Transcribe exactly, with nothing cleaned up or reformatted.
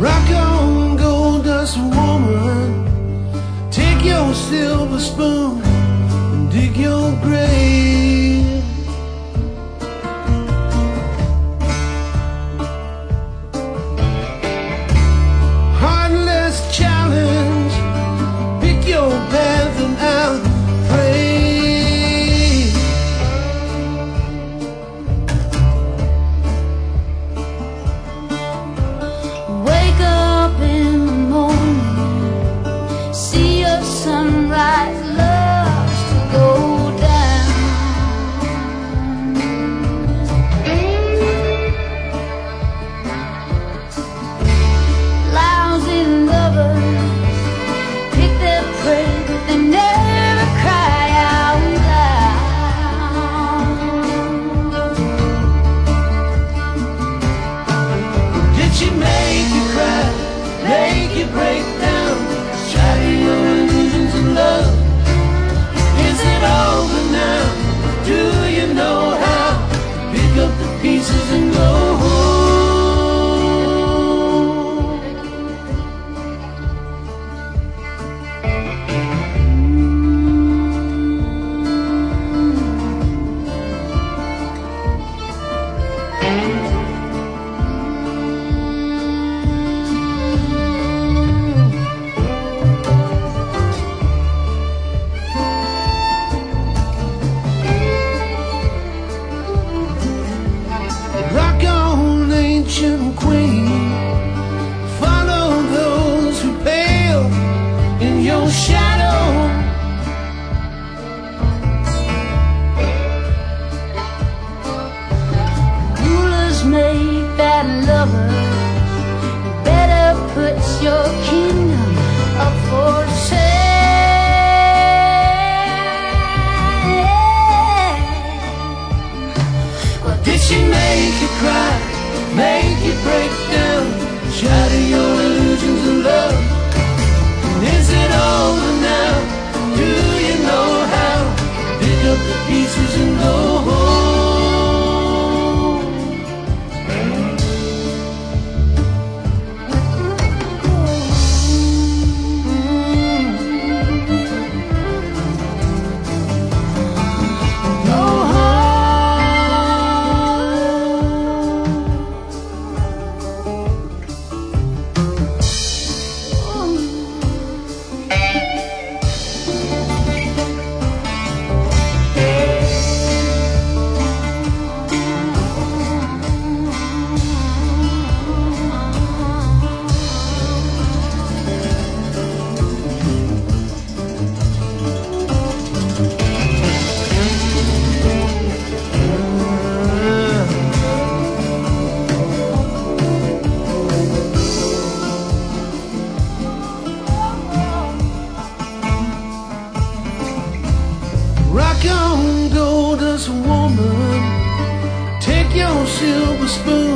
Rock on, gold dust woman, take your silver spoon and dig your grave. Heartless challenge, pick your path and I'll pray. Wake up in the morning, see a sunrise, loves to go down. Lousy lovers pick their prey, but they never cry out loud. Did she make you cry, make you break down, shatter your illusions of love? Is it over now? Do you know how to pick up the pieces and go home? Rock on, ancient queen, follow those who pale in your shadow. Rulers make bad lovers, you better put your kingdom up for sale. Well, Did she make you cry, make you break down, shatter your illusions of love? And is it over now? Do you know how to pick up the pieces and go home? Go Rock on, gold dust woman, take your silver spoon